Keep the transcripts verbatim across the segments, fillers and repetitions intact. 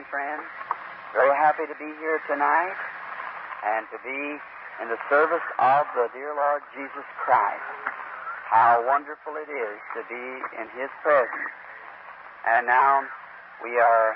morning, friends. Very happy to be here tonight and to be in the service of the dear Lord Jesus Christ. How wonderful it is to be in His presence. And now we are,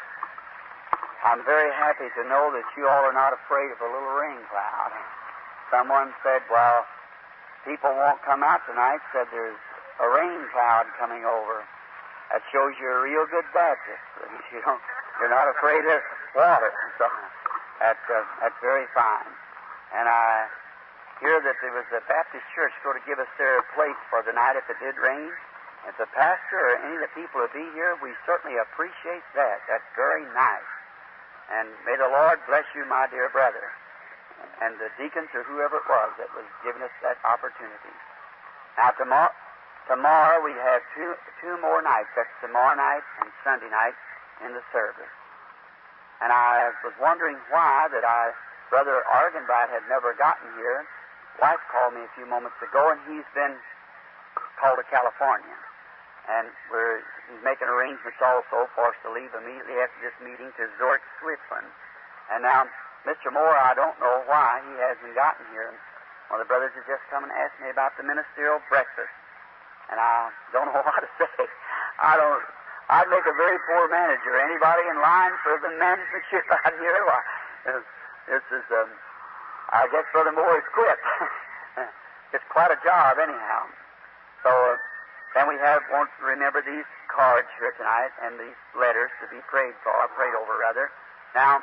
I'm very happy to know that you all are not afraid of a little rain cloud. Someone said, well, people won't come out tonight, said there's a rain cloud coming over. That shows you're a real good Baptist. You don't, you're not afraid of water. So that's, uh, that's very fine. And I hear that there was a Baptist church going to give us their place for the night if it did rain. If the pastor or any of the people will be here, we certainly appreciate that. That's very nice. And may the Lord bless you, my dear brother, and the deacons or whoever it was that was giving us that opportunity. Now, tomorrow, tomorrow we have two, two more nights. That's tomorrow night and Sunday night in the service. And I was wondering why that I, Brother Argenbright had never gotten here. Wife called me a few moments ago, and he's been called to California. And we're, he's making arrangements also for us to leave immediately after this meeting to Zurich, Switzerland. And now, Mister Moore, I don't know why he hasn't gotten here. One of the brothers has just come and asked me about the ministerial breakfast. And I don't know what to say. I don't, I'd make a very poor manager. Anybody in line for the managementship out here? Well, this, this is, um, I guess Brother Moore is quit. It's quite a job anyhow. So, uh, then we have, won't remember these cards here tonight and these letters to be prayed for, or prayed over rather. Now,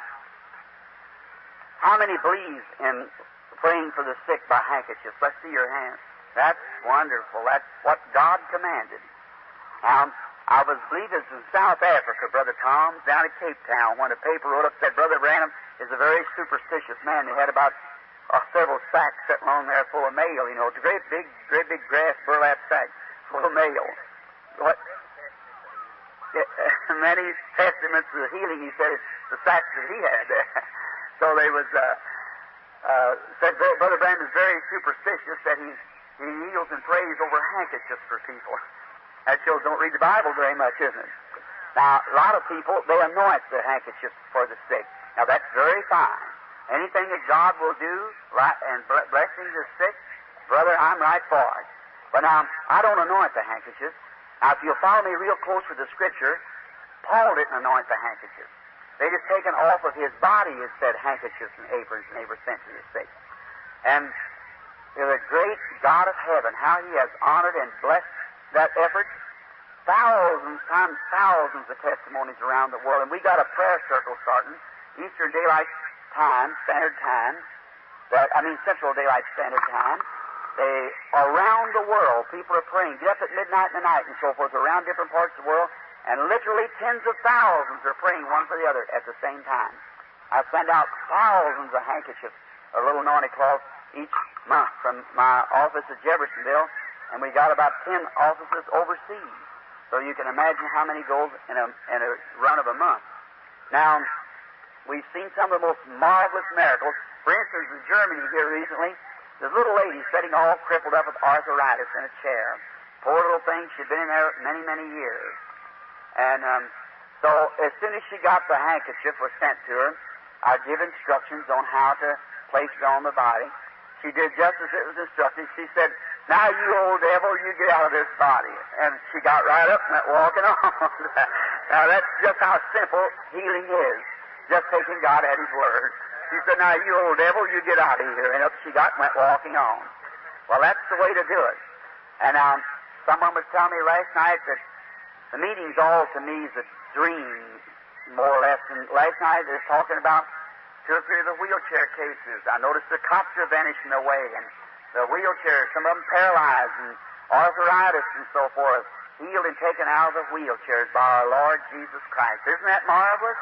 how many believe in praying for the sick by handkerchiefs? Let's see your hands. That's wonderful. That's what God commanded. Now, I was believe it was in South Africa, Brother Tom, down at Cape Town, when a paper wrote up said Brother Branham is a very superstitious man. They had about uh, several sacks sitting on there full of mail, you know, it's a great big, great big grass burlap sack full of mail. What? Yeah, many testaments of healing, he said, it's the sacks that he had there. So they was, uh, uh, said Brother Branham is very superstitious that he, he kneels and prays over handkerchiefs for people. That shows don't read the Bible very much, isn't it? Now, a lot of people, they anoint the handkerchiefs for the sick. Now, that's very fine. Anything that God will do, right, and blessing the sick, brother, I'm right for it. But now, I don't anoint the handkerchiefs. Now, if you'll follow me real close with the Scripture, Paul didn't anoint the handkerchiefs. They just taken off of his body, it said, handkerchiefs and aprons, and they were sent to the sick. And the great God of heaven, how He has honored and blessed that effort. Thousands times thousands of testimonies around the world. And we got a prayer circle starting, Eastern Daylight Time, Standard Time, that, I mean Central Daylight Standard Time. They, around the world, people are praying. Get up at midnight in the night and so forth, around different parts of the world, and literally tens of thousands are praying one for the other at the same time. I send out thousands of handkerchiefs, or little naughty cloths, each month from my office at Jeffersonville, and we got about ten offices overseas. So you can imagine how many goes in a, in a run of a month. Now, we've seen some of the most marvelous miracles. For instance, in Germany here recently, this little lady sitting all crippled up with arthritis in a chair. Poor little thing, she'd been in there many, many years. And um, so as soon as she got the handkerchief was sent to her, I give instructions on how to place it on the body. She did just as it was instructed. She said, now you old devil, you get out of this body. And she got right up and went walking on. Now that's just how simple healing is. Just taking God at His word. She said, now you old devil, you get out of here. And up she got and went walking on. Well, that's the way to do it. And um, someone was telling me last night that the meetings all to me is a dream, more or less. And last night they were talking about two or three of the wheelchair cases. I noticed the cots are vanishing away, and the wheelchairs, some of them paralyzed, and arthritis and so forth, healed and taken out of the wheelchairs by our Lord Jesus Christ. Isn't that marvelous?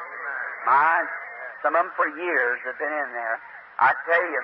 My, some of them for years have been in there. I tell you,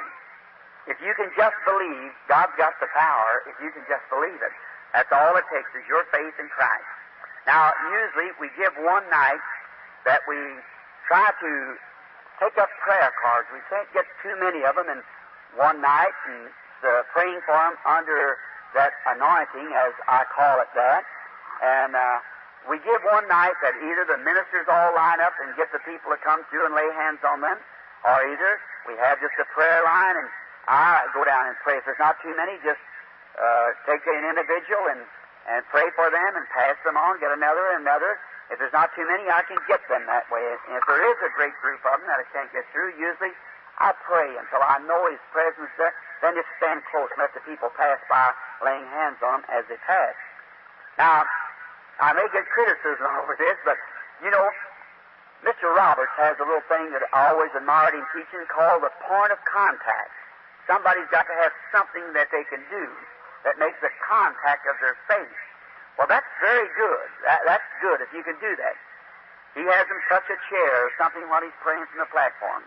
if you can just believe, God's got the power, if you can just believe it. That's all it takes is your faith in Christ. Now, usually we give one night that we try to take up prayer cards. We can't get too many of them in one night, and uh, praying for them under that anointing, as I call it that. And uh, we give one night that either the ministers all line up and get the people to come through and lay hands on them, or either we have just a prayer line and I go down and pray. If there's not too many, just uh, take an individual and, and pray for them and pass them on, get another and another. If there's not too many, I can get them that way. And if there is a great group of them that I can't get through, usually I pray until I know His presence there, then just stand close and let the people pass by laying hands on them as they pass. Now, I may get criticism over this, but, you know, Mister Roberts has a little thing that I always admired him teaching called the point of contact. Somebody's got to have something that they can do that makes the contact of their faith. Well, that's very good. That, that's good if you can do that. He has them touch a chair or something while he's praying from the platform.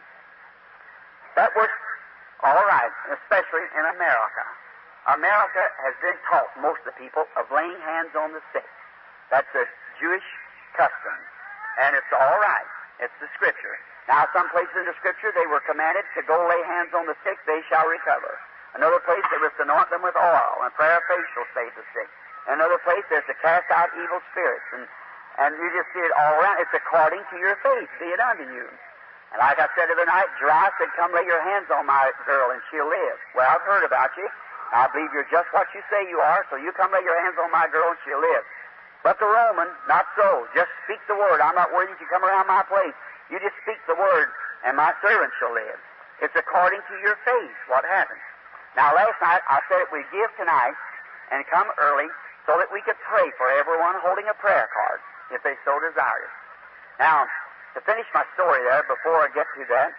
That works all right, especially in America. America has been taught, most of the people, of laying hands on the sick. That's a Jewish custom, and it's all right. It's the Scripture. Now, some places in the Scripture, they were commanded to go lay hands on the sick, they shall recover. Another place, they was to anoint them with oil, and prayer of faith shall save the sick. Another place, there's to cast out evil spirits, and, and you just see it all around. It's according to your faith, be it unto you. And like I said the other night, Dry said, come lay your hands on my girl, and she'll live. Well, I've heard about you. I believe you're just what you say you are, so you come lay your hands on my girl, and she'll live. But the Roman, not so. Just speak the word. I'm not worthy you come around my place. You just speak the word, and my servant shall live. It's according to your faith what happens. Now, last night, I said that we'd give tonight and come early so that we could pray for everyone holding a prayer card, if they so desire. Now, to finish my story there, before I get to that,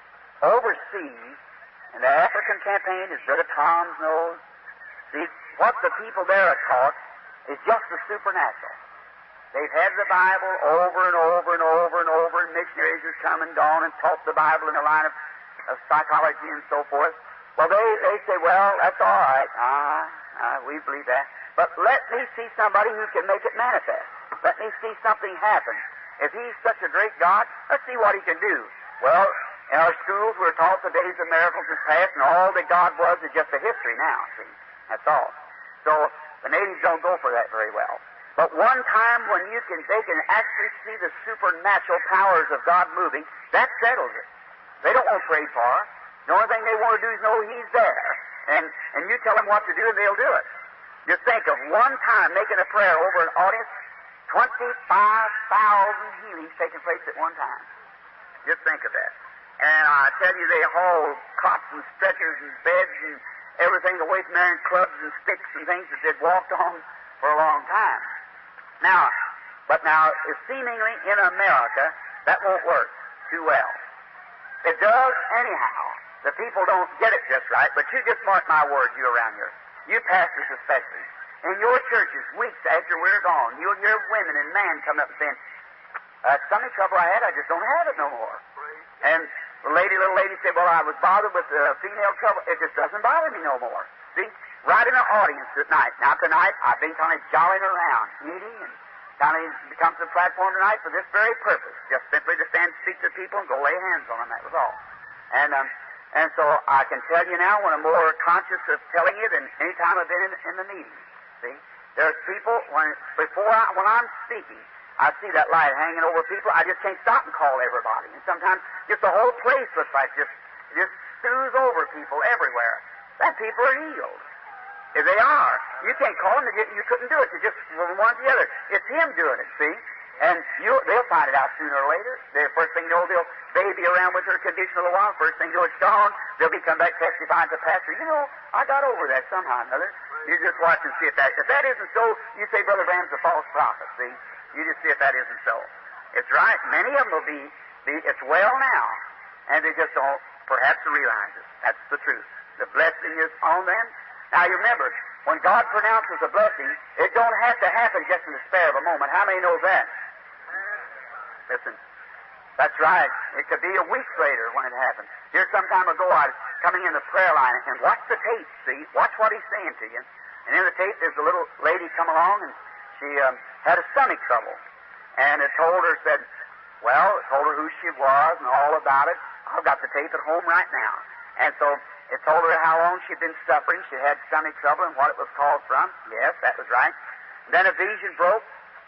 overseas, in the African campaign, as Brother Tom knows, see, what the people there are taught is just the supernatural. They've had the Bible over and over and over and over, and missionaries have come and gone and taught the Bible in the line of, of psychology and so forth. Well, they, they say, well, that's all right. Ah, ah, we believe that. But let me see somebody who can make it manifest. Let me see something happen. If He's such a great God, let's see what He can do. Well, in our schools, we're taught the days of miracles is past, and all that God was is just a history now, see? That's all. So the natives don't go for that very well. But one time when you can, they can actually see the supernatural powers of God moving, that settles it. They don't want to pray for. The only thing they want to do is know He's there. And, and you tell them what to do, and they'll do it. Just think of one time making a prayer over an audience, twenty-five thousand healings taking place at one time. Just think of that. And I tell you, they hauled cots and stretchers and beds and everything away from there, and clubs and sticks and things that they'd walked on for a long time. Now, but now, seemingly in America, that won't work too well. It does anyhow. The people don't get it just right, but you just mark my words, you around here. You pastors especially. In your churches, weeks after we're gone, you'll hear women and men come up and saying, that stomach trouble I had, I just don't have it no more. And the lady, little lady said, well, I was bothered with uh, female trouble. It just doesn't bother me no more. See? Right in the audience at night. Now, tonight, I've been kind of jollying around, eating, and kind of come to the platform tonight for this very purpose, just simply to stand and speak to people and go lay hands on them, that was all. And um, and so I can tell you now, when I'm more conscious of telling you than any time I've been in, in the meeting. See? There's people, when before I, when I'm speaking, I see that light hanging over people, I just can't stop and call everybody. And sometimes just the whole place looks like just, just stews over people everywhere. Then people are healed. If they are, you can't call them. You couldn't do it. You just from one to the other. It's Him doing it, see? And you, they'll find it out sooner or later. The first thing you know, they'll baby around with her condition a little while. First thing you know, it's gone. They'll be come back testifying to the pastor. You know, I got over that somehow or another. You just watch and see if that, if that isn't so, you say Brother Branham's a false prophet, see? You just see if that isn't so. It's right. Many of them will be, be it's well now. And they just don't perhaps realize it. That's the truth. The blessing is on them. Now, you remember, when God pronounces a blessing, it don't have to happen just in the spare of a moment. How many knows that? Listen, that's right. It could be a week later when it happens. Here some time ago, I was coming in the prayer line, and watch the tape, see? Watch what He's saying to you. And in the tape, there's a little lady come along, and she um, had a stomach trouble. And it told her, said, well, it told her who she was and all about it. I've got the tape at home right now. And so it told her how long she'd been suffering. She had stomach trouble and what it was caused from. Yes, that was right. And then a vision broke,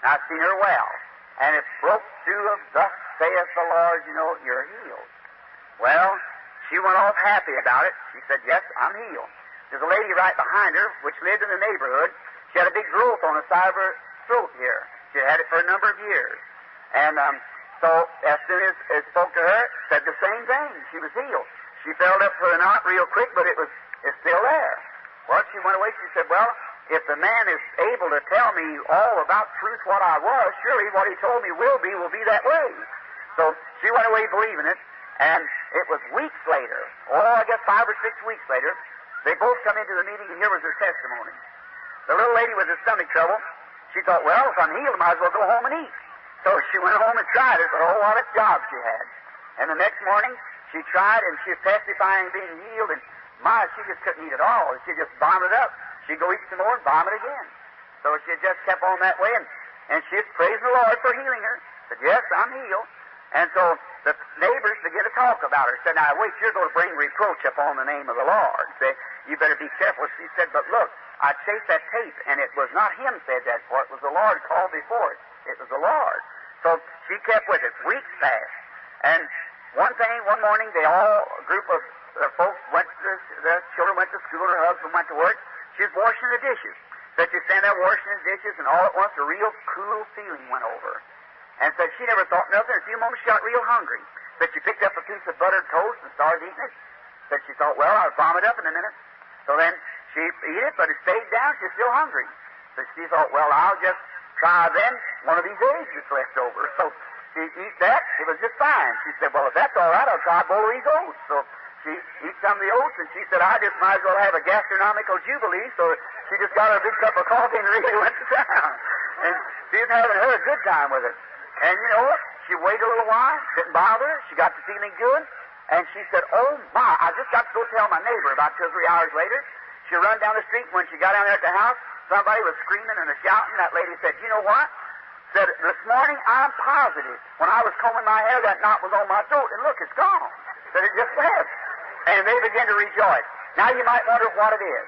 And I seen her well. And it broke through of, thus saith the Lord, you know, you're healed. Well, she went off happy about it. She said, yes, I'm healed. There's a lady right behind her, which lived in the neighborhood. She had a big growth on the side of her throat here. She had it for a number of years. And um, so as soon as it spoke to her, said the same thing. She was healed. She fell up to the knot real quick, but it was it's still there. Well, she went away. She said, well, if the man is able to tell me all about truth what I was, surely what he told me will be, will be that way. So she went away believing it, and it was weeks later, oh, I guess five or six weeks later, they both come into the meeting, and here was their testimony. The little lady with the stomach trouble, she thought, well, if I'm healed, I might as well go home and eat. So she went home and tried it, but oh, what a job she had. And the next morning, she tried, and she was testifying being healed, and my, she just couldn't eat at all. She just vomited up. She'd go eat some more and vomit again. So she just kept on that way, and, and she was praising the Lord for healing her. Said, yes, I'm healed. And so the neighbors began to talk about her. Said, now, wait, you're going to bring reproach upon the name of the Lord. Say, you better be careful. She said, but look, I chased that tape, and it was not him said that for it. It was the Lord called before it. It was the Lord. So she kept with it. Weeks passed. And one thing, one morning, they all, a group of uh, folks went to, the children went to school, her husband went to work. She was washing the dishes. So she stand there washing the dishes, and all at once a real cool feeling went over her. And said she never thought nothing. In a few moments she got real hungry. Said she picked up a piece of buttered toast and started eating it. Said she thought, well, I'll vomit up in a minute. So then she ate it, but it stayed down. She's still hungry. So she thought, well, I'll just try then one of these eggs that's left over. So she eat that. It was just fine. She said, well, if that's all right, I'll try a bowl of these oats. So she eats some of the oats, and she said, I just might as well have a gastronomical jubilee. So she just got her a big cup of coffee and really went to town. And she was having her a good time with it. And you know what? She waited a little while, didn't bother her. She got to feeling good. And she said, oh, my, I just got to go tell my neighbor about two or three hours later. She run down the street. When she got down there at the house, somebody was screaming and shouting. That lady said, you know what? Said, this morning, I'm positive. When I was combing my hair, that knot was on my throat. And look, it's gone. Said, it just left. And they began to rejoice. Now you might wonder what it is.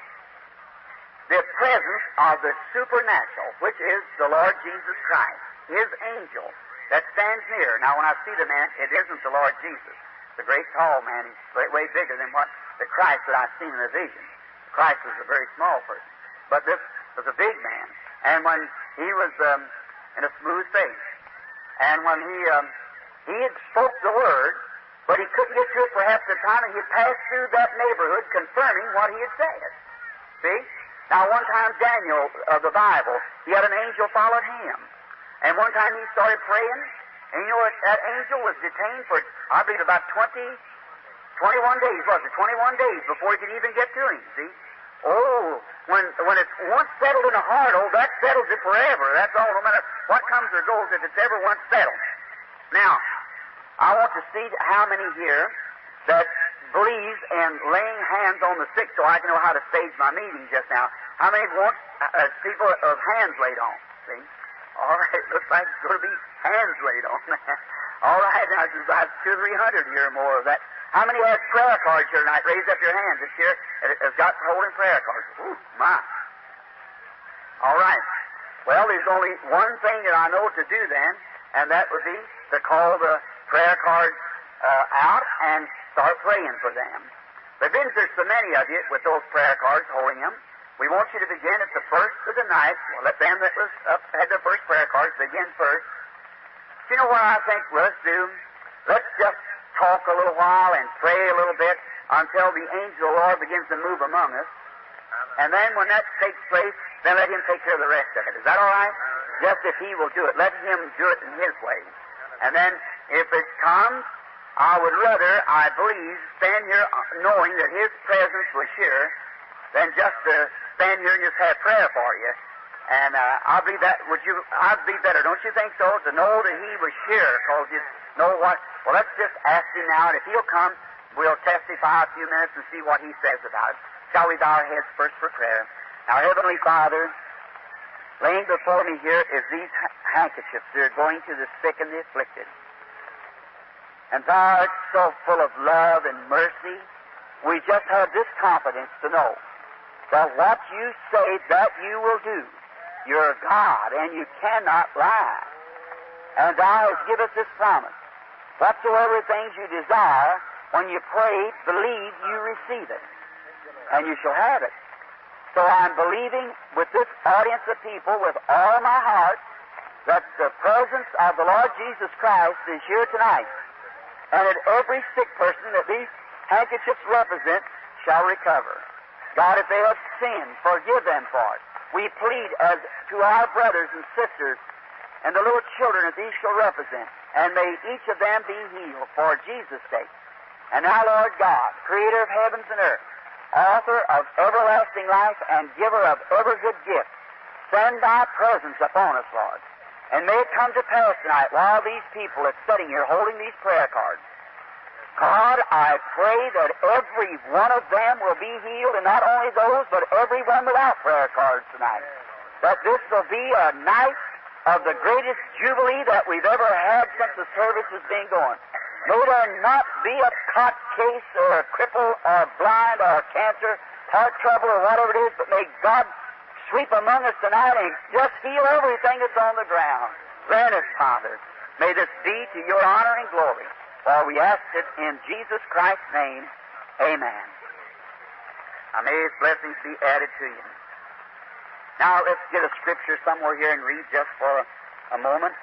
The presence of the supernatural, which is the Lord Jesus Christ, His angel that stands near. Now when I see the man, it isn't the Lord Jesus. The great tall man, he's way, way bigger than what the Christ that I've seen in the vision. Christ was a very small person. But this was a big man. And when he was um, in a smooth face, and when he um, he had spoke the word, but he couldn't get to it perhaps the time, and he passed through that neighborhood confirming what he had said. See? Now, one time Daniel of the Bible, he had an angel followed him. And one time he started praying, and you know what? That angel was detained for, I believe, about twenty, twenty-one days, was it? twenty-one days before he could even get to him, see? Oh, when when it's once settled in the heart, oh, that settles it forever. That's all, no matter what comes or goes, if it's ever once settled. Now, I want to see how many here that believes in laying hands on the sick so I can know how to stage my meeting just now. How many want uh, people of hands laid on? See? All right, looks like it's going to be hands laid on. All right, now there's about two or three hundred here or more of that. How many has prayer cards here tonight? Raise up your hands. It's here. It has got holding prayer cards. Ooh, my. All right. Well, there's only one thing that I know to do then, and that would be to call the prayer cards uh, out and start praying for them. But since there's so many of you with those prayer cards holding them, we want you to begin at the first of the night. Well, let them that was up had their first prayer cards begin first. You know what I think let's do? Let's just talk a little while and pray a little bit until the angel of the Lord begins to move among us. And then when that takes place, then let him take care of the rest of it. Is that all right? Just if he will do it. Let him do it in his way. And then if it comes, I would rather, I believe, stand here knowing that his presence was here than just to stand here and just have prayer for you. And uh, I believe that, would you, I'd be better, don't you think so? To know that he was here, because you know what? Well, let's just ask him now, and if he'll come, we'll testify a few minutes and see what he says about it. Shall we bow our heads first for prayer? Now, Heavenly Father, laying before me here is these handkerchiefs that are going to the sick and the afflicted. And thou art so full of love and mercy, we just have this confidence to know that what you say, that you will do. You're God, and you cannot lie. And thou hast given us this promise. Whatsoever things you desire, when you pray, believe you receive it, and you shall have it. So I'm believing with this audience of people with all my heart that the presence of the Lord Jesus Christ is here tonight, and that every sick person that these handkerchiefs represent shall recover. God, if they have sinned, forgive them for it. We plead as to our brothers and sisters and the little children that these shall represent, and may each of them be healed for Jesus' sake. And now, Lord God, Creator of heavens and earth, Author of everlasting life and giver of every good gift, send thy presence upon us, Lord. And may it come to pass tonight while these people are sitting here holding these prayer cards. God, I pray that every one of them will be healed, and not only those, but everyone without prayer cards tonight. That this will be a night of the greatest jubilee that we've ever had since the service has been going. May there not be a cot case or a cripple or blind or cancer, heart trouble or whatever it is, but may God sweep among us tonight and just heal everything that's on the ground. Grant it, Father. May this be to your honor and glory. For we ask it in Jesus Christ's name. Amen. Now may His blessings be added to you. Now let's get a scripture somewhere here and read just for a, a moment.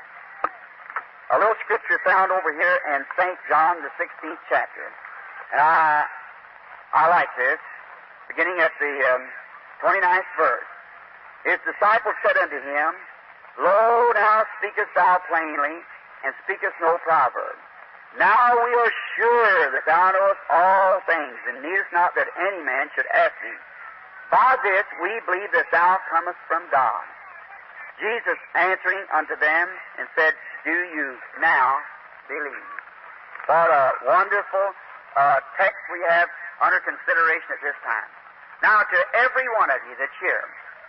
A little scripture found over here in Saint John, the sixteenth chapter. And I, I like this, beginning at the um, twenty-ninth verse. His disciples said unto him, Lo, now speakest thou plainly, and speakest no proverb. Now we are sure that thou knowest all things, and needest not that any man should ask thee. By this we believe that thou comest from God. Jesus answering unto them and said, Do you now believe? What a wonderful uh, text we have under consideration at this time. Now to every one of you that's here,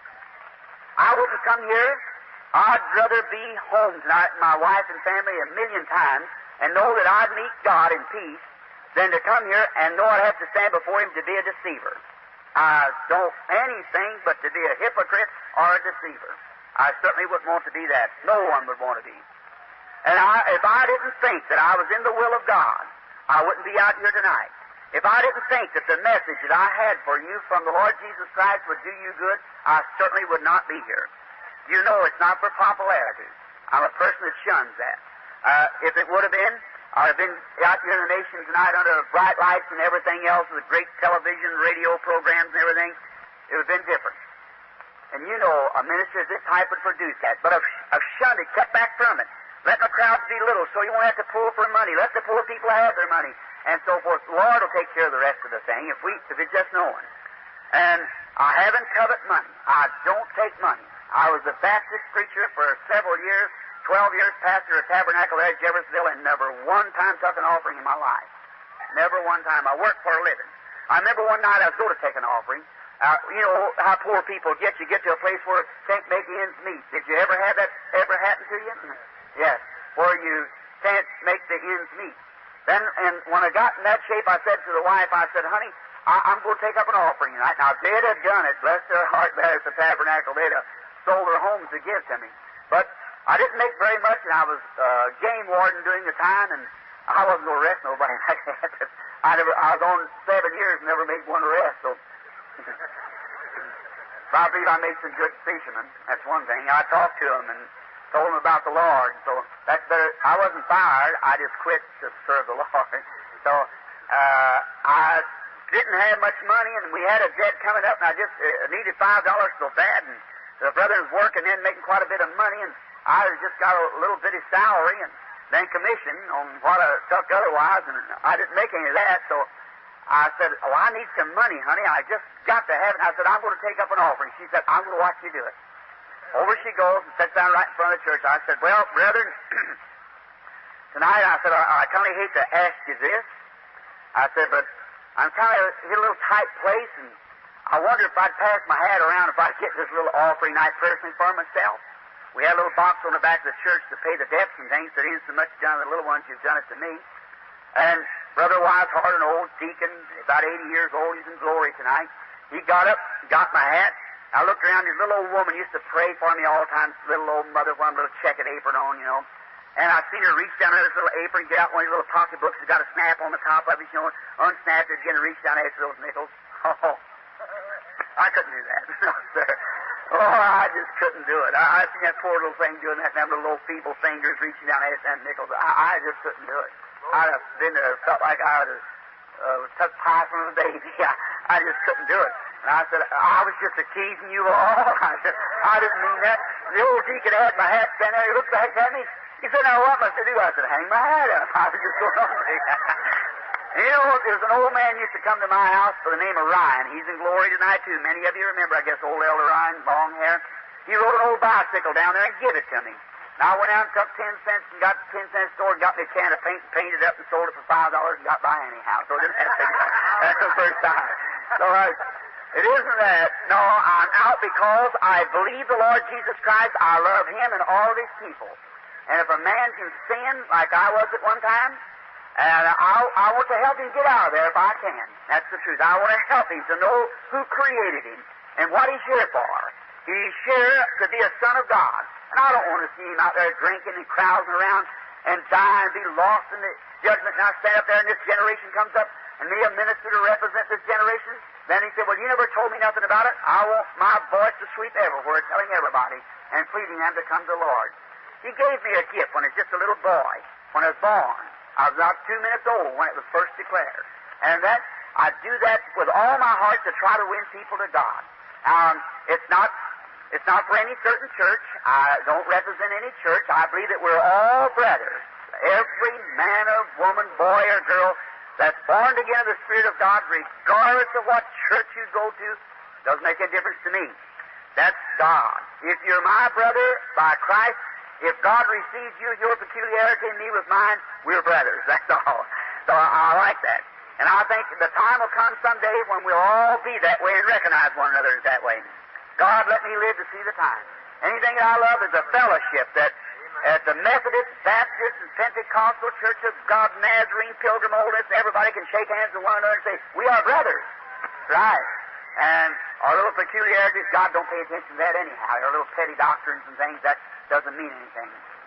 I wouldn't come here. I'd rather be home tonight with my wife and family a million times and know that I'd meet God in peace than to come here and know I'd have to stand before Him to be a deceiver. I don't anything but to be a hypocrite or a deceiver. I certainly wouldn't want to be that. No one would want to be. And I, if I didn't think that I was in the will of God, I wouldn't be out here tonight. If I didn't think that the message that I had for you from the Lord Jesus Christ would do you good, I certainly would not be here. You know it's not for popularity. I'm a person that shuns that. Uh, if it would have been, I'd have been out here in the nation tonight under bright lights and everything else with great television, radio programs and everything. It would have been different. And you know a minister of this type would produce that. But I've, I've shunned it, kept back from it. Letting the crowds be little so you won't have to pull for money. Let the poor people have their money and so forth. The Lord will take care of the rest of the thing if we, if it's just known. And I haven't covet money. I don't take money. I was a Baptist preacher for several years. Twelve years pastor of Tabernacle there at Jeffersonville, and never one time took an offering in my life. Never one time. I worked for a living. I remember one night I was going to take an offering. Uh, you know how poor people get. You get to a place where can't make ends meet. Did you ever have that ever happen to you? Yes. Where you can't make the ends meet. Then, and when I got in that shape, I said to the wife, I said, honey, I, I'm going to take up an offering tonight. Now, if they'd have done it, bless their heart there at the Tabernacle, they'd have sold their homes to give to me. But I didn't make very much, and I was uh, game warden during the time, and I wasn't going to arrest nobody like that. I never, I was on seven years and never made one arrest, so I believe I made some good fishermen. That's one thing. I talked to them and told them about the Lord, so that's better. I wasn't fired. I just quit to serve the Lord. So uh, I didn't have much money, and we had a debt coming up, and I just uh, needed five dollars so bad, and the brother was working in, making quite a bit of money, and I just got a little bitty salary and then commission on what I took otherwise, and I didn't make any of that, so I said, oh, I need some money, honey. I just got to have it. I said, I'm going to take up an offering. She said, I'm going to watch you do it. Over she goes and sits down right in front of the church. I said, well, brethren, tonight, I said, I, I kind of hate to ask you this. I said, but I'm kind of in a little tight place, and I wonder if I'd pass my hat around if I'd get this little offering night personally for myself. We had a little box on the back of the church to pay the debts and things that ain't so much done to the little ones, you've done it to me. And Brother Wisehart, an old deacon, about eighty years old, he's in glory tonight. He got up, got my hat, I looked around, this little old woman used to pray for me all the time, this little old mother with one little checkered apron on, you know. And I seen her reach down her little apron, get out one of these little pocketbooks that got a snap on the top of it, you know, unsnap it, again, reach down after those nickels. Oh, I couldn't do that. No, sir. Oh, I just couldn't do it. I, I seen that poor little thing doing that, and them little old feeble fingers reaching down after them nickels. I, I just couldn't do it. I'd have been there, felt like I would have uh, took pie from a baby. I, I just couldn't do it. And I said, I was just a teasing you all. I said, I didn't mean that. The old deacon had my hat standing there. He looked back at me. He said, now what must I do? I said, hang my hat up. I was just going on. And you know, there's an old man used to come to my house by the name of Ryan. He's in glory tonight, too. Many of you remember, I guess, old Elder Ryan, long hair. He rode an old bicycle down there and gave it to me. Now, I went out and took ten cents and got the ten cent store and got me a can of paint and painted it up and sold it for five dollars and got by anyhow. So I didn't have to. That's the first time. So I, it isn't that. No, I'm out because I believe the Lord Jesus Christ. I love Him and all of His people. And if a man can sin like I was at one time, and I, I want to help him get out of there if I can. That's the truth. I want to help him to know who created him and what he's here for. He's here to be a son of God. And I don't want to see him out there drinking and carousing around and die and be lost in the judgment. And I stand up there and this generation comes up and me a minister to represent this generation. Then he said, well, you never told me nothing about it. I want my voice to sweep everywhere, telling everybody and pleading them to come to the Lord. He gave me a gift when I was just a little boy, when I was born. I was about two minutes old when it was first declared. And that, I do that with all my heart to try to win people to God. Um, it's not, it's not for any certain church. I don't represent any church. I believe that we're all brothers. Every man or woman, boy or girl that's born again of the Spirit of God, regardless of what church you go to, doesn't make any difference to me. That's God. If you're my brother by Christ, if God receives you, your peculiarity, and me with mine, we're brothers. That's all. So I, I like that. And I think the time will come someday when we'll all be that way and recognize one another as that way. God, let me live to see the time. Anything that I love is a fellowship that at the Methodist, Baptist, and Pentecostal Church of God, Nazarene, Pilgrim, Holiness, everybody can shake hands with one another and say, we are brothers. Right. And our little peculiarities, God don't pay attention to that anyhow. Our little petty doctrines and things, that doesn't mean anything.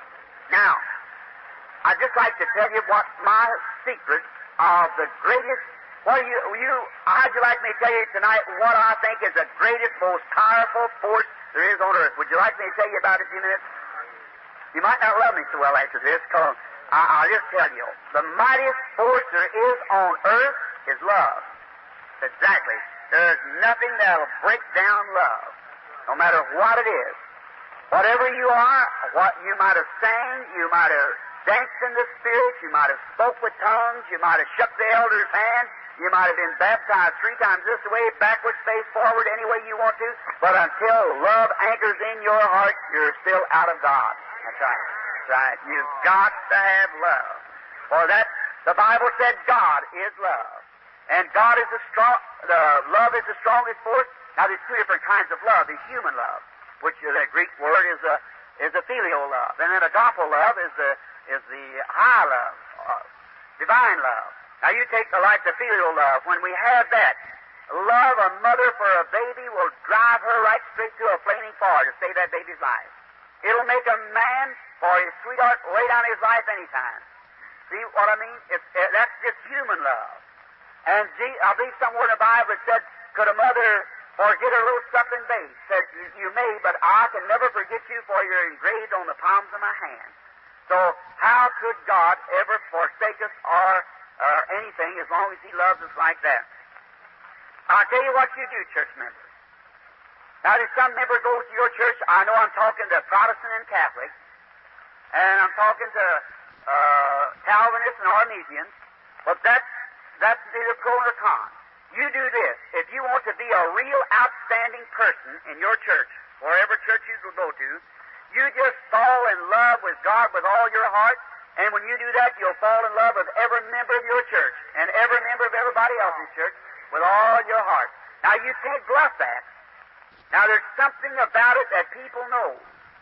Now, I'd just like to tell you what my secret of the greatest, what you, you, how'd you like me to tell you tonight what I think is the greatest, most powerful force there is on earth? Would you like me to tell you about it in a few minutes? You might not love me so well after this, because I'll just tell you, the mightiest force there is on earth is love. Exactly. There's nothing that'll break down love, no matter what it is. Whatever you are, what you might have sang, you might have danced in the Spirit, you might have spoke with tongues, you might have shook the elder's hand, you might have been baptized three times this way, backwards, face forward, any way you want to, but until love anchors in your heart, you're still out of God. That's right. That's right. You've got to have love. For that, the Bible said God is love. And God is the strong, the love is the strongest force. Now there's two different kinds of love. There's human love, which is a Greek word is a is a filial love, and then agape love is the is the high love, uh, divine love. Now you take the like the filial love. When we have that love, a mother for a baby will drive her right straight to a flaming fire to save that baby's life. It'll make a man for his sweetheart lay down his life anytime. See what I mean? It's, uh, that's just human love. And gee, I believe somewhere in the Bible it said, could a mother forget her little suckling babe? Said, you may, but I can never forget you, for you're engraved on the palms of my hand. So how could God ever forsake us or, or anything as long as He loves us like that? I'll tell you what you do, church members. Now, there's some member goes to your church. I know I'm talking to Protestant and Catholic, and I'm talking to uh, Calvinists and Armenians, but that's That's neither pro nor con. You do this. If you want to be a real outstanding person in your church, wherever church you will go to, you just fall in love with God with all your heart, and when you do that, you'll fall in love with every member of your church and every member of everybody else's church with all your heart. Now, you can't bluff that. Now, there's something about it that people know.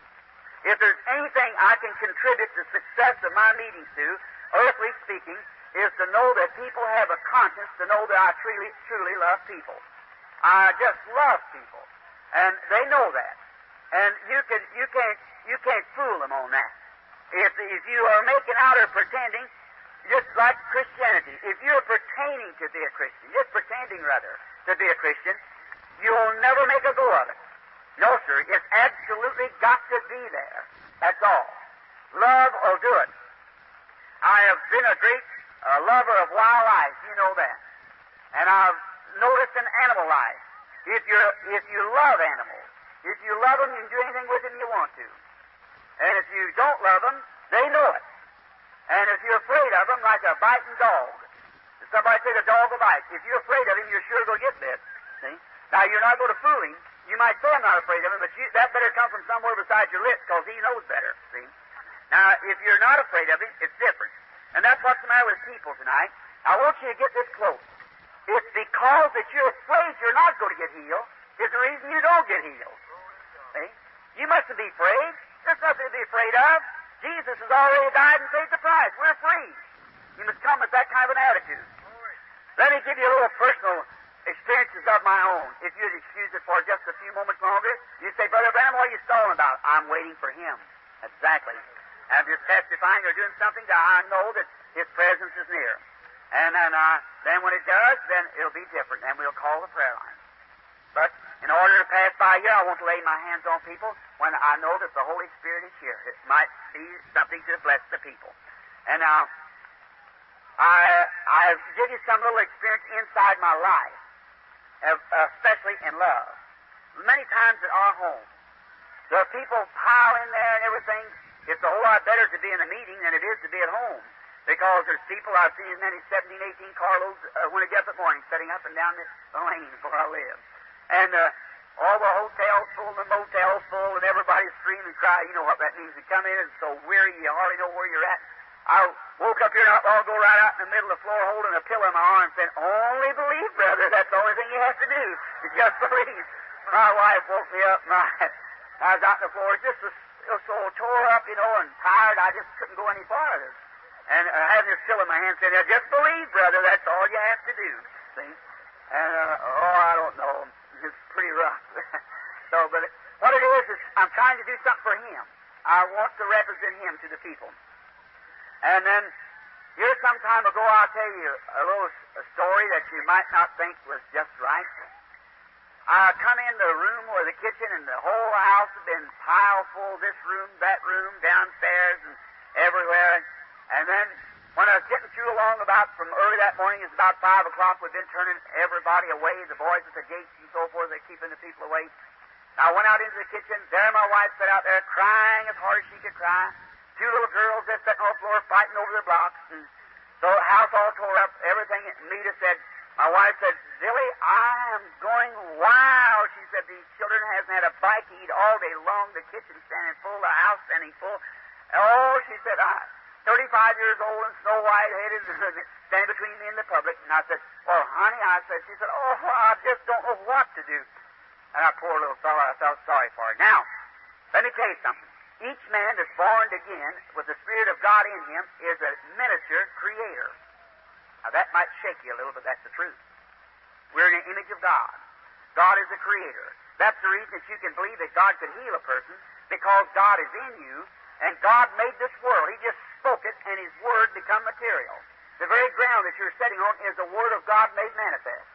If there's anything I can contribute to the success of my meetings to, earthly speaking, is to know that people have a conscience to know that I truly, truly love people. I just love people. And they know that. And you can you can't you can't fool them on that. If if you are making out or pretending, just like Christianity, if you're pertaining to be a Christian, just pretending rather to be a Christian, you'll never make a go of it. No, sir, it's absolutely got to be there. That's all. Love will do it. I have been a great uh, lover of wildlife, you know that. And I've noticed in animal life, if you're if you love animals, if you love them, you can do anything with them you want to. And if you don't love them, they know it. And if you're afraid of them, like a biting dog, if somebody says a dog will bite, if you're afraid of him, you're sure going to get bit. See? Now, you're not going to fool him. You might say I'm not afraid of him, but you, that better come from somewhere besides your lips, because he knows better. See? Now, if you're not afraid of him, it's different. And that's what's the matter with people tonight. I want you to get this close. It's because that you're afraid you're not going to get healed is the reason you don't get healed. See? You mustn't be afraid. There's nothing to be afraid of. Jesus has already died and paid the price. We're free. You must come with that kind of an attitude. Let me give you a little personal experiences of my own. If you'd excuse it for just a few moments longer, you say, Brother Branham, what are you stalling about? I'm waiting for him. Exactly. I'm just testifying or doing something that I know that his presence is near. And then, uh, then when it does, then it'll be different, and we'll call the prayer line. But in order to pass by here, I won't lay my hands on people when I know that the Holy Spirit is here. It might be something to bless the people. And now, I I give you some little experience inside my life, especially in love. Many times at our home, there are people pile in there and everything. It's a whole lot better to be in a meeting than it is to be at home. Because there's people, I've seen as many seventeen, eighteen carloads uh, when it gets up morning, setting up and down the, the lane where I live. And uh, all the hotels full, the motels full, and everybody's screaming and crying. You know what that means. You come in and it's so weary you hardly know where you're at. I woke up here not long ago, right out in the middle of the floor, holding a pillow in my arm, saying, only believe, brother. That's the only thing you have to do. You just believe. My wife woke me up, and I, I was out on the floor. Just was, was so tore up, you know, and tired, I just couldn't go any farther. And uh, having this pillow in my hand, saying, just believe, brother. That's all you have to do. See? And, uh, oh, I don't know. It's pretty rough. So, but what it is, is I'm trying to do something for him. I want to represent him to the people. And then, here some time ago, I'll tell you a little a story that you might not think was just right. I come in the room or the kitchen, and the whole house had been piled full, this room, that room, downstairs, and everywhere. And then, when I was getting through along about from early that morning, it's about five o'clock, we've been turning everybody away, the boys at the gates and so forth, they're keeping the people away. I went out into the kitchen, there my wife sat out there crying as hard as she could cry. Two little girls just sitting on the floor fighting over their blocks. And so the house all tore up, everything. And Nita said, my wife said, Zilly, I am going wild. She said, these children hasn't had a bite to eat all day long. The kitchen standing full, the house standing full. Oh, she said, I, thirty-five years old and snow white-headed, standing between me and the public. And I said, well, honey, I said, she said, oh, I just don't know what to do. And our poor little fellow, I felt sorry for her. Now, let me tell you something. Each man that's born again with the Spirit of God in him is a miniature creator. Now, that might shake you a little, but that's the truth. We're in the image of God. God is a creator. That's the reason that you can believe that God could heal a person, because God is in you, and God made this world. He just spoke it, and His Word become material. The very ground that you're sitting on is the Word of God made manifest.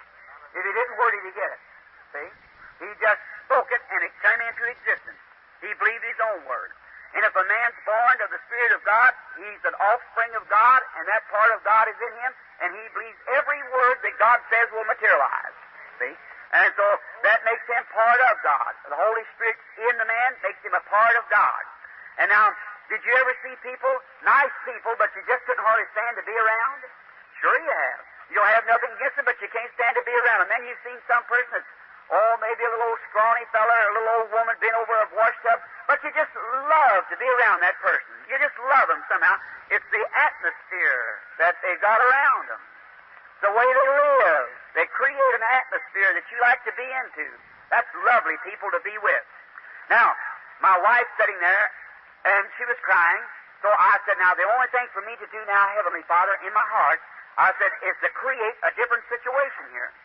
If He didn't word it, He'd get it. See? He just spoke it, and it came into existence. He believed His own word. And if a man's born of the Spirit of God, he's an offspring of God, and that part of God is in him, and he believes every word that God says will materialize. See? And so that makes him part of God. The Holy Spirit in the man makes him a part of God. And now, did you ever see people, nice people, but you just couldn't hardly stand to be around? Sure you have. You don't have nothing against them, but you can't stand to be around them. And then you've seen some person that's, oh, maybe a little old scrawny fella or a little old woman been over a washtub, but you just love to be around that person. You just love them somehow. It's the atmosphere that they got around them. The way they live. They create an atmosphere that you like to be into. That's lovely people to be with. Now, my wife sitting there, and she was crying, so I said, now, the only thing for me to do now, Heavenly Father, in my heart, I said, is to create a different situation here.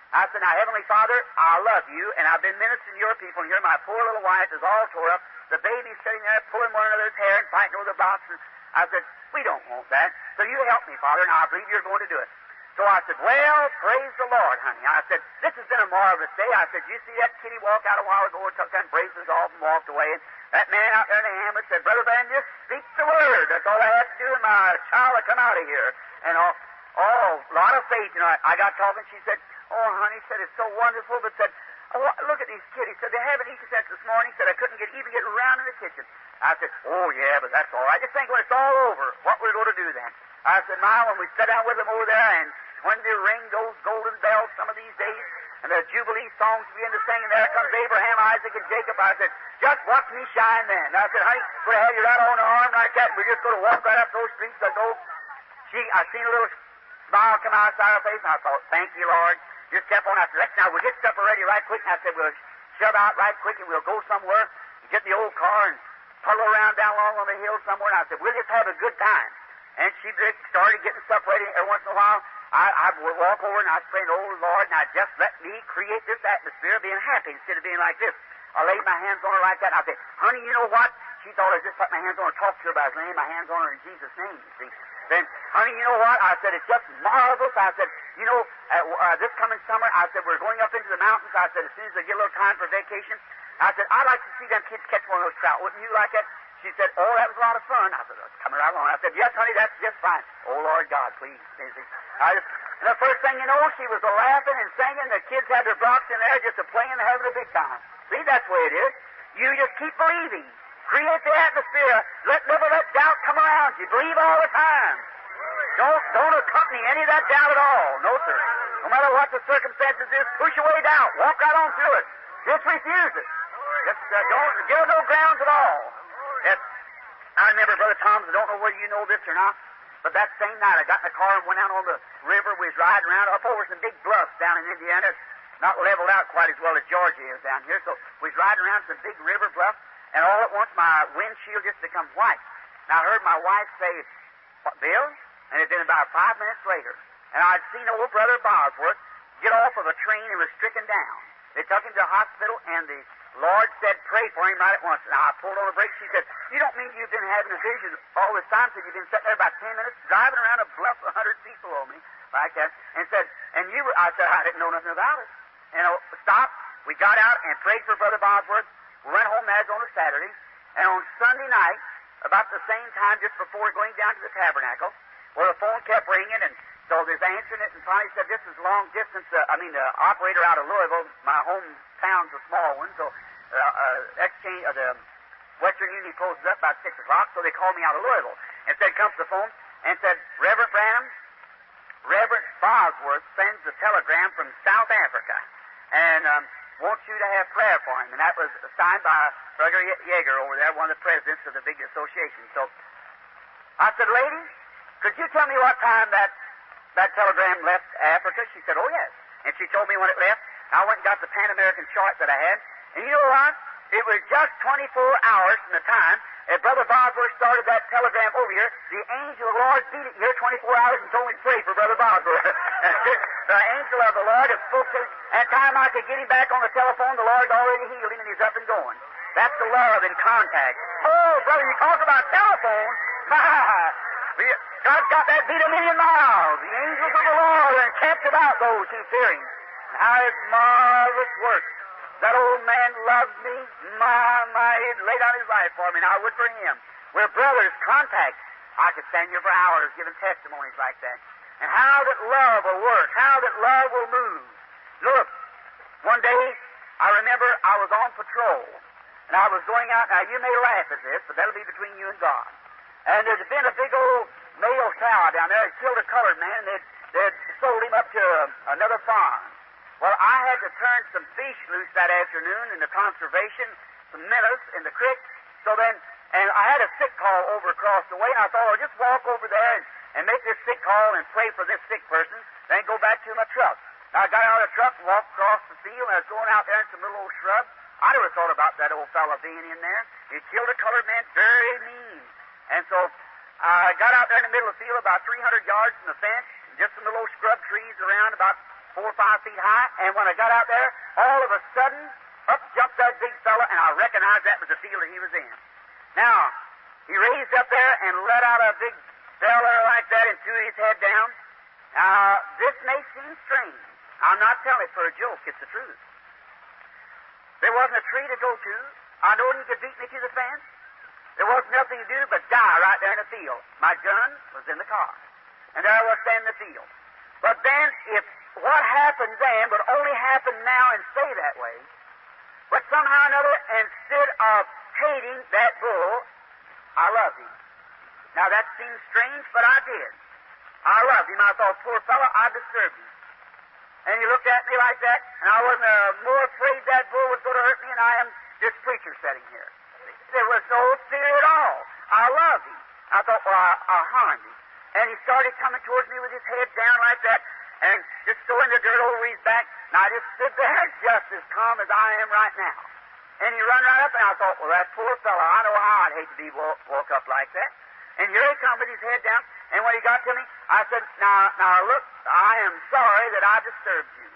I said, now, Heavenly Father, I love you, and I've been ministering to your people, and here my poor little wife is all tore up. The baby's sitting there pulling one another's hair and fighting over the box. And I said, we don't want that. So you help me, Father, and I believe you're going to do it. So I said, well, praise the Lord, honey. I said, this has been a marvelous day. I said, you see that kitty walk out a while ago and took them braces off and walked away? And that man out there in the ambulance said, Brother Van, just speak the word. That's all I have to do, and my child will come out of here. And all, oh, a lot of faith. You know, I, I got talking. She said, oh, honey, said, it's so wonderful. But said, oh, look at these kiddies. Said, they haven't eaten since this morning. Said, I couldn't get even get around in the kitchen. I said, oh, yeah, but that's all right. Just think when it's all over, what we're going to do then. I said, Ma, when we sit down with them over there, and when they ring those golden bells some of these days, and the Jubilee songs begin to sing, and there comes Abraham, Isaac, and Jacob, I said, just watch me shine then. I said, honey, we're going to have you right on the arm like that, and we're just going to walk right up those streets. I go, she, I seen a little smile come outside her face, and I thought, thank you, Lord. Just kept on. I said, let's now, we'll get supper ready right quick. And I said, we'll shove out right quick, and we'll go somewhere, and get in the old car, and puddle around down along on the hill somewhere. And I said, we'll just have a good time. And she started getting stuff ready. Every once in a while, I, I would walk over and I'd pray, oh, Lord, now just let me create this atmosphere of being happy instead of being like this. I laid my hands on her like that, and I said, honey, you know what? She thought I just put my hands on her, talk to her about laying my hands on her in Jesus' name, you see. Then, honey, you know what? I said, it's just marvelous. I said, you know, uh, uh, this coming summer, I said, we're going up into the mountains. I said, as soon as I get a little time for vacation, I said, I'd like to see them kids catch one of those trout. Wouldn't you like that? She said, oh, that was a lot of fun. I said, oh, it's coming right along. I said, yes, honey, that's just fine. Oh, Lord God, please. I just, and the first thing you know, she was laughing and singing. The kids had their blocks in there just a playing and having a big time. See, that's the way it is. You just keep believing. Create the atmosphere. Let never let doubt come around you. Believe all the time. Don't, don't accompany any of that doubt at all. No, sir. No matter what the circumstances is, push away doubt. Walk right on through it. Just refuse it. Just uh, don't give it no grounds at all. Yes, I remember, Brother Thomas, I don't know whether you know this or not, but that same night I got in the car and went out on the river. We was riding around up over some big bluffs down in Indiana. It's not leveled out quite as well as Georgia is down here, so we was riding around some big river bluffs, and all at once my windshield just become white. And I heard my wife say, what, Bill? And it had been about five minutes later, and I'd seen old Brother Bosworth get off of a train and was stricken down. They took him to the hospital, and the Lord said, pray for him right at once. And I pulled on the brakes. She said, you don't mean you've been having a vision all this time? Said, you've been sitting there about ten minutes driving around a bluff a hundred feet below me, like that. And said, and you were, I said, I didn't know nothing about it. And I stopped. We got out and prayed for Brother Bosworth. We went home that on a Saturday. And on Sunday night, about the same time, just before going down to the tabernacle, well, the phone kept ringing, and so there's answering it, and finally said, this is long distance, uh, I mean, the operator out of Louisville, my hometown's a small one, so uh, uh, exchange, uh, the Western Union closes up about six o'clock, so they called me out of Louisville, and said, come to the phone, and said, Reverend Branham, Reverend Bosworth sends a telegram from South Africa, and um, wants you to have prayer for him, and that was signed by Brother Yeager over there, one of the presidents of the big association. So I said, lady, could you tell me what time that that telegram left Africa? She said, oh, yes. And she told me when it left. I went and got the Pan American chart that I had. And you know what? It was just twenty-four hours from the time that Brother Bosworth started that telegram over here. The angel of the Lord beat it here twenty-four hours and told me to pray for Brother Bosworth. The angel of the Lord had spoke to him. And time I could get him back on the telephone, the Lord's already healed him and he's up and going. That's the love and contact. Oh, brother, you talk about telephone. God's got that beat a million miles. The angels of the Lord are kept about those who fear him. How his marvelous work. That old man loved me. My, my, he'd lay down his life for me, and I would for him. We're brothers, contact. I could stand here for hours giving testimonies like that. And how that love will work. How that love will move. Look, one day, I remember I was on patrol. And I was going out. Now, you may laugh at this, but that'll be between you and God. And there's been a big old male cow down there. It killed a colored man, and they'd, they'd sold him up to uh, another farm. Well, I had to turn some fish loose that afternoon in the conservation, some minnows in the creek. So then, and I had a sick call over across the way, and I thought, I'll just walk over there and, and make this sick call and pray for this sick person, then go back to my truck. Now, I got out of the truck and walked across the field, and I was going out there in some little old shrub. I never thought about that old fella being in there. He killed a colored man very mean. And so I got out there in the middle of the field about three hundred yards from the fence, just some little scrub trees around about four or five feet high, and when I got out there, all of a sudden, up jumped that big fella, and I recognized that was the field that he was in. Now, he raised up there and let out a big fella like that and threw his head down. Now, this may seem strange. I'm not telling it for a joke. It's the truth. There wasn't a tree to go to. I know he could beat me to the fence. There wasn't nothing to do but die right there in the field. My gun was in the car. And there I was standing in the field. But then, if what happened then would only happen now and stay that way, but somehow or another, instead of hating that bull, I loved him. Now that seems strange, but I did. I loved him. I thought, poor fellow, I disturbed him. And he looked at me like that, and I wasn't uh, more afraid that bull was going to hurt me than I am this preacher sitting here. There was no fear at all. I loved him. I thought, well, I, I harmed him. And he started coming towards me with his head down like that, and just throwing the dirt over his back, and I just stood there just as calm as I am right now. And he run right up, and I thought, well, that poor fellow, I know how I'd hate to be woke, woke up like that. And here he come with his head down, and when he got to me, I said, now, now look, I am sorry that I disturbed you.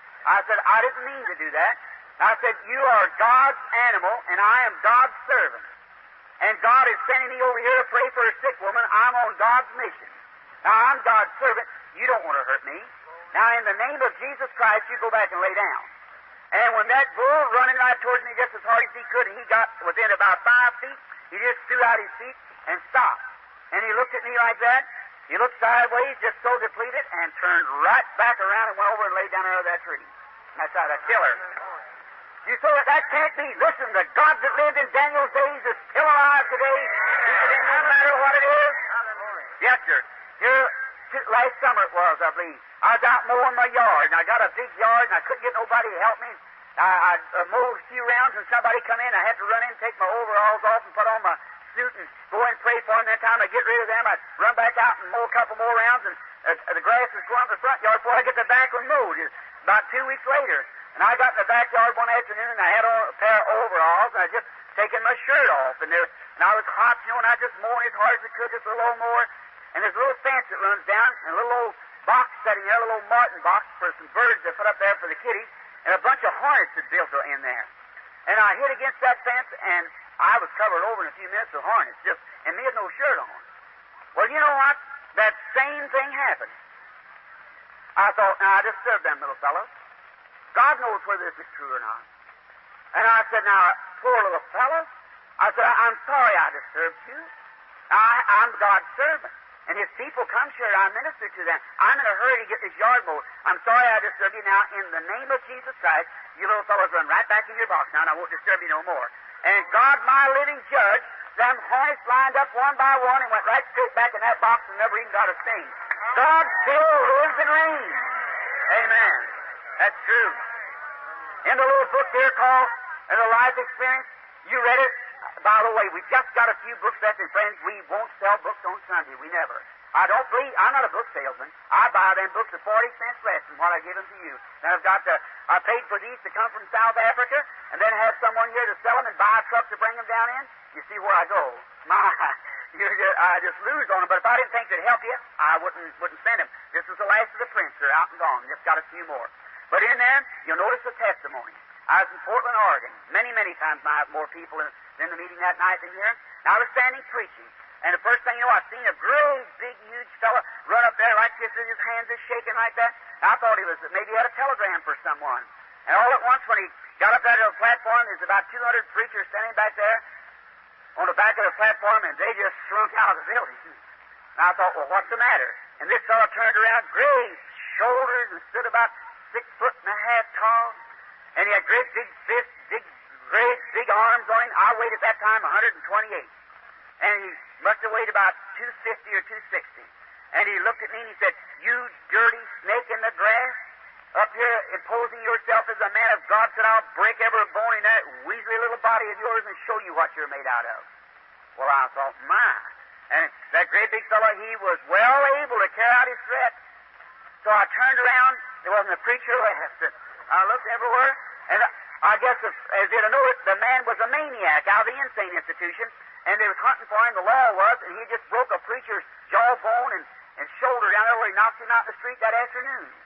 I said, I didn't mean to do that. I said, you are God's animal, and I am God's servant. And God is sending me over here to pray for a sick woman. I'm on God's mission. Now, I'm God's servant. You don't want to hurt me. Now, in the name of Jesus Christ, you go back and lay down. And when that bull running right towards me just as hard as he could, and he got within about five feet, he just threw out his feet and stopped. And he looked at me like that. He looked sideways, just so depleted, and turned right back around and went over and laid down under that tree. That's how to kill her. You say that, that can't be. Listen, the God that lived in Daniel's days is still alive today. It doesn't matter what it is. Yes, sir. Here, last summer it was, I believe. I was out mowing my yard, and I got a big yard, and I couldn't get nobody to help me. I, I uh, mowed a few rounds, and somebody come in. I had to run in, take my overalls off, and put on my suit, and go in and pray for them. That time I get rid of them, I'd run back out and mow a couple more rounds, and uh, the grass was growing up in the front yard before I get the back one mowed. It's about two weeks later. And I got in the backyard one afternoon, and I had on a pair of overalls, and I just taken my shirt off, and there, and I was hot, you know, and I just mowing as hard as I could, just a little more. And there's a little fence that runs down, and a little old box sitting there, a little old martin box for some birds they put up there for the kitties, and a bunch of hornets had built in there. And I hit against that fence, and I was covered over in a few minutes with hornets, just, and me had no shirt on. Well, you know what? That same thing happened. I thought, now I disturbed them little fellows. God knows whether this is true or not. And I said, now, poor little fellow, I said, I'm sorry I disturbed you. I, I'm God's servant. And his people come, sure, I minister to them. I'm in a hurry to get this yard mowed. I'm sorry I disturbed you. Now, in the name of Jesus Christ, you little fellows run right back in your box now, and I won't disturb you no more. And God, my living judge, them hornets lined up one by one and went right straight back in that box and never even got a sting. God still lives and reigns. Amen. That's true. In the little book there called uh, The Life Experience, you read it. By the way, we just got a few books left, and friends, we won't sell books on Sunday. We never. I don't believe, I'm not a book salesman. I buy them books at forty cents less than what I give them to you. And I've got the, I paid for these to come from South Africa, and then have someone here to sell them and buy a truck to bring them down in. You see where I go. My, you're just, I just lose on them. But if I didn't think it'd help you, I wouldn't, wouldn't send them. This is the last of the prints. They're out and gone. Just got a few more. But in there, you'll notice the testimony. I was in Portland, Oregon. Many, many times I had more people in, in the meeting that night than here. And I was standing preaching. And the first thing you know, I seen a great, big, huge fella run up there like this with his hands just shaking like that. And I thought he was, maybe he had a telegram for someone. And all at once, when he got up there to the platform, there's about two hundred preachers standing back there on the back of the platform, and they just shrunk out of the building. And I thought, well, what's the matter? And this fellow turned around, great shoulders, and stood about six foot and a half tall, and he had great big fists, big, great big arms on him. I weighed at that time one hundred twenty-eight, and he must have weighed about two fifty or two sixty. And he looked at me and he said, "You dirty snake in the grass, up here imposing yourself as a man of God," said, "I'll break every bone in that weaselly little body of yours and show you what you're made out of." Well, I thought, my. And that great big fellow, he was well able to carry out his threat. So I turned around. There wasn't a preacher left. I looked everywhere, and I guess if, as you'd know it, the man was a maniac out of the insane institution, and they was hunting for him, the law was, and he just broke a preacher's jawbone and, and shoulder down there where he knocked him out in the street that afternoon.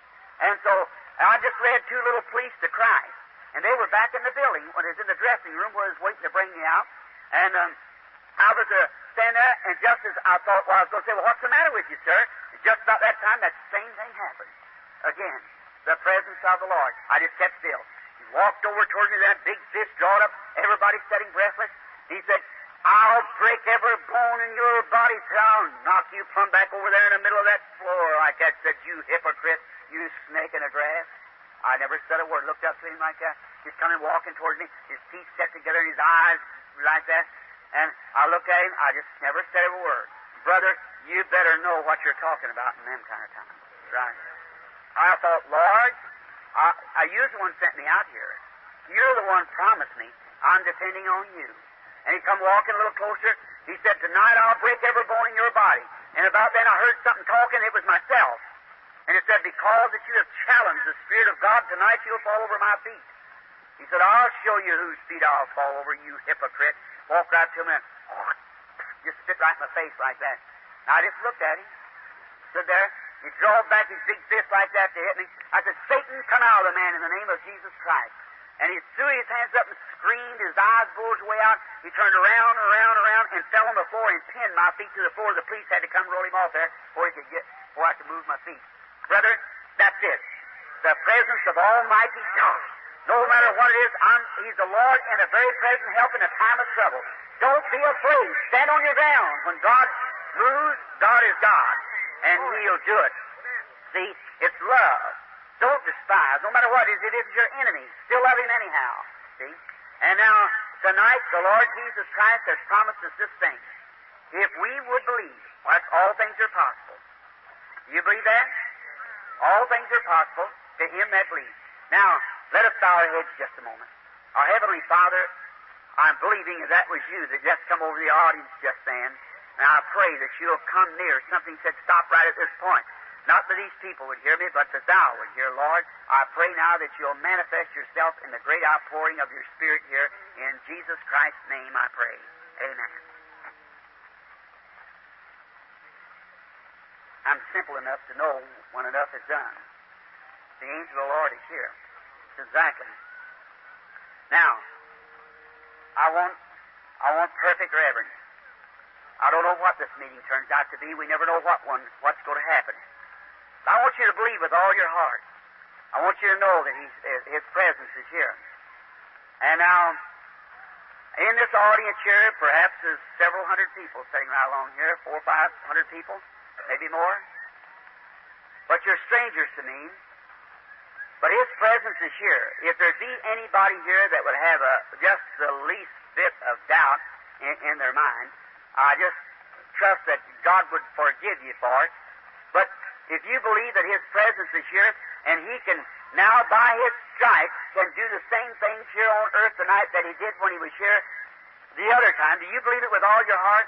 And so I just led two little police to Christ. And they were back in the building when I was in the dressing room where I was waiting to bring me out. And um, I was uh, standing there, and just as I thought, well, I was going to say, well, what's the matter with you, sir? And just about that time, that same thing happened. Again, the presence of the Lord. I just kept still. He walked over toward me, that big fist drawn up, everybody sitting breathless. He said, I'll break every bone in your body, so I'll knock you plumb back over there in the middle of that floor like that. Said, you hypocrite, you snake in the grass. I never said a word. Looked up to him like that. He's coming walking towards me, his teeth set together and his eyes like that. And I looked at him, I just never said a word. Brother, you better know what you're talking about in them kind of times. Right? I thought, Lord, I, I, you're the one sent me out here. You're the one promised me. I'm depending on you. And he come walking a little closer. He said, tonight I'll break every bone in your body. And about then I heard something talking. It was myself. And it said, because that you have challenged the Spirit of God, tonight you'll fall over my feet. He said, I'll show you whose feet I'll fall over, you hypocrite. Walk right to me and oh, just spit right in my face like that. And I just looked at him. Stood there. He drove back his big fist like that to hit me. I said, Satan, come out of the man in the name of Jesus Christ. And he threw his hands up and screamed. His eyes bulged way out. He turned around, around, around, and fell on the floor and pinned my feet to the floor. The police had to come roll him off there before he could get, before I could move my feet. Brother, that's it. The presence of Almighty God. No matter what it is, I'm, He's the Lord and a very present help in a time of trouble. Don't be afraid. Stand on your ground. When God moves, God is God, and He'll do it. See, it's love. Don't despise. No matter what it is, it is your enemy. Still love Him anyhow. See? And now, tonight, the Lord Jesus Christ has promised us this thing. If we would believe, well, that's all things are possible. Do you believe that? All things are possible to him that believes. Now, let us bow our heads just a moment. Our Heavenly Father, I'm believing that that was you that just come over the audience just then, and I pray that you'll come near. Something said, stop right at this point. Not that these people would hear me, but that thou would hear, Lord. I pray now that you'll manifest yourself in the great outpouring of your Spirit here. In Jesus Christ's name I pray. Amen. I'm simple enough to know when enough is done. The angel of the Lord is here. It's exactly. Now, I want, I want perfect reverence. I don't know what this meeting turns out to be. We never know what one, what's going to happen. I want you to believe with all your heart. I want you to know that he's, His presence is here. And now, in this audience here, perhaps there's several hundred people sitting right along here, four or five hundred people, maybe more. But you're strangers to me. But His presence is here. If there be anybody here that would have a, just the least bit of doubt in, in their mind, I just trust that God would forgive you for it. But if you believe that His presence is here, and He can now, by His stripes, can do the same things here on earth tonight that He did when He was here the other time, do you believe it with all your heart?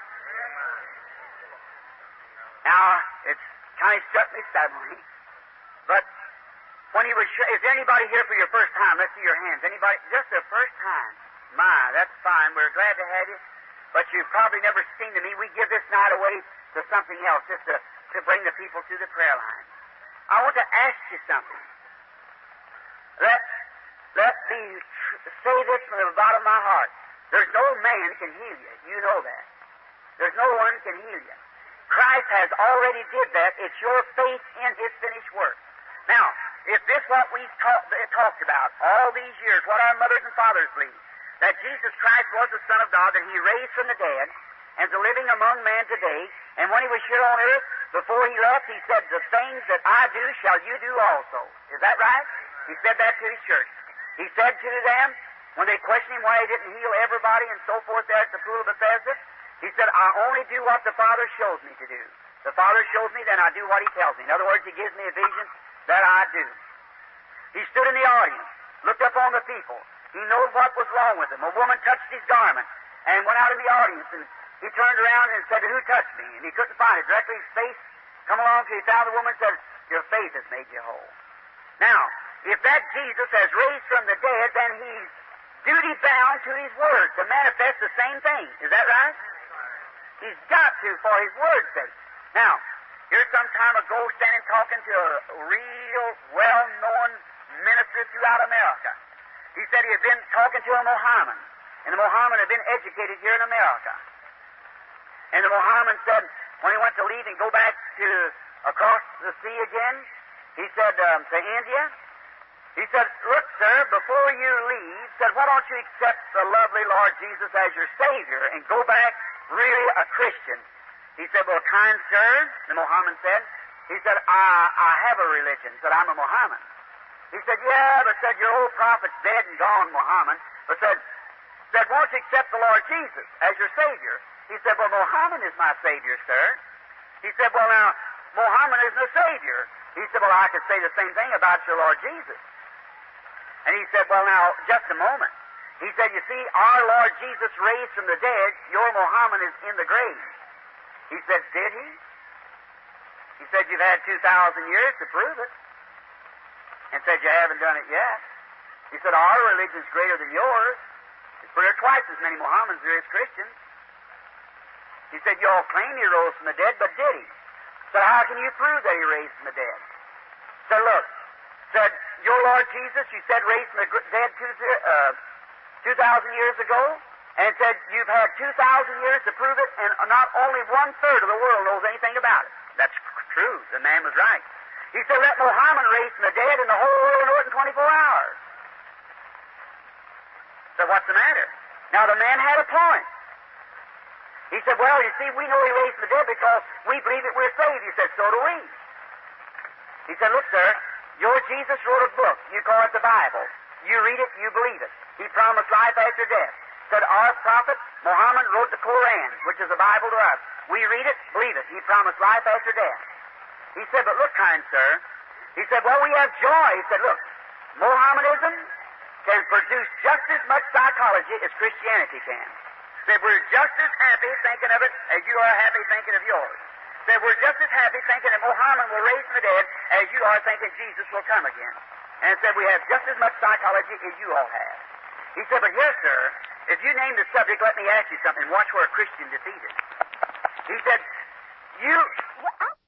Now, it's kind of struck me suddenly, but when He was sure, is there anybody here for your first time? Let's see your hands. Anybody? Just the first time? My, that's fine. We're glad to have you, but you've probably never seen to me. We give this night away to something else, just to to bring the people to the prayer line. I want to ask you something. Let, let me tr- say this from the bottom of my heart. There's no man can heal you. You know that. There's no one can heal you. Christ has already did that. It's your faith in His finished work. Now, if this what we've talk, talked about all these years, what our mothers and fathers believe, that Jesus Christ was the Son of God, that He raised from the dead, and is living among men today, and when He was here on earth, before He left, He said, the things that I do shall you do also. Is that right? He said that to His church. He said to them, when they questioned Him why He didn't heal everybody and so forth there at the pool of Bethesda, He said, I only do what the Father shows me to do. The Father shows me, then I do what He tells me. In other words, He gives me a vision that I do. He stood in the audience, looked up on the people. He knows what was wrong with them. A woman touched His garment and went out in the audience, and He turned around and said, who touched me? And he couldn't find it. Directly His face come along till He found the woman and said, your faith has made you whole. Now, if that Jesus has raised from the dead, then He's duty-bound to His Word to manifest the same thing. Is that right? He's got to for His Word's sake. Now, here's some time ago standing talking to a real well pastor throughout America. He said he had been talking to a Mohammedan, and the Mohammedan had been educated here in America. And the Mohammedan said, when he went to leave and go back to across the sea again, he said um, to India, he said, look, sir, before you leave, said, why don't you accept the lovely Lord Jesus as your Savior and go back really a Christian? He said, well, kind sir, the Mohammedan said, he said, I, I have a religion. Said, I'm a Mohammedan. He said, yeah, but said, your old prophet's dead and gone, Mohammed. But said, said, won't you accept the Lord Jesus as your Savior? He said, well, Mohammed is my Savior, sir. He said, well, now, Mohammed isn't a Savior. He said, well, I could say the same thing about your Lord Jesus. And he said, well, now, just a moment. He said, you see, our Lord Jesus raised from the dead. Your Mohammed is in the grave. He said, did he? He said, you've had two thousand years to prove it. And said, you haven't done it yet. He said, our religion's greater than yours. There are twice as many Mohammedans there is Christians. He said, you all claim he rose from the dead, but did he? Said, how can you prove that he raised from the dead? Said, look, said, your Lord Jesus, you said raised from the dead two, uh, two thousand years ago, and said you've had two thousand years to prove it, and not only one-third of the world knows anything about it. That's true. The man was right. He said, let Muhammad raise from the dead, and the whole world know it in twenty-four hours. So what's the matter? Now, the man had a point. He said, well, you see, we know he raised from the dead because we believe that we're saved. He said, so do we. He said, look, sir, your Jesus wrote a book. You call it the Bible. You read it, you believe it. He promised life after death. Said, our prophet, Muhammad, wrote the Koran, which is the Bible to us. We read it, believe it. He promised life after death. He said, but look, kind sir. He said, well, we have joy. He said, look, Mohammedanism can produce just as much psychology as Christianity can. Said, we're just as happy thinking of it as you are happy thinking of yours. Said, we're just as happy thinking that Muhammad will raise from the dead as you are thinking Jesus will come again. And said, we have just as much psychology as you all have. He said, but here, sir, if you name the subject, let me ask you something. Watch where a Christian defeated. He said, you...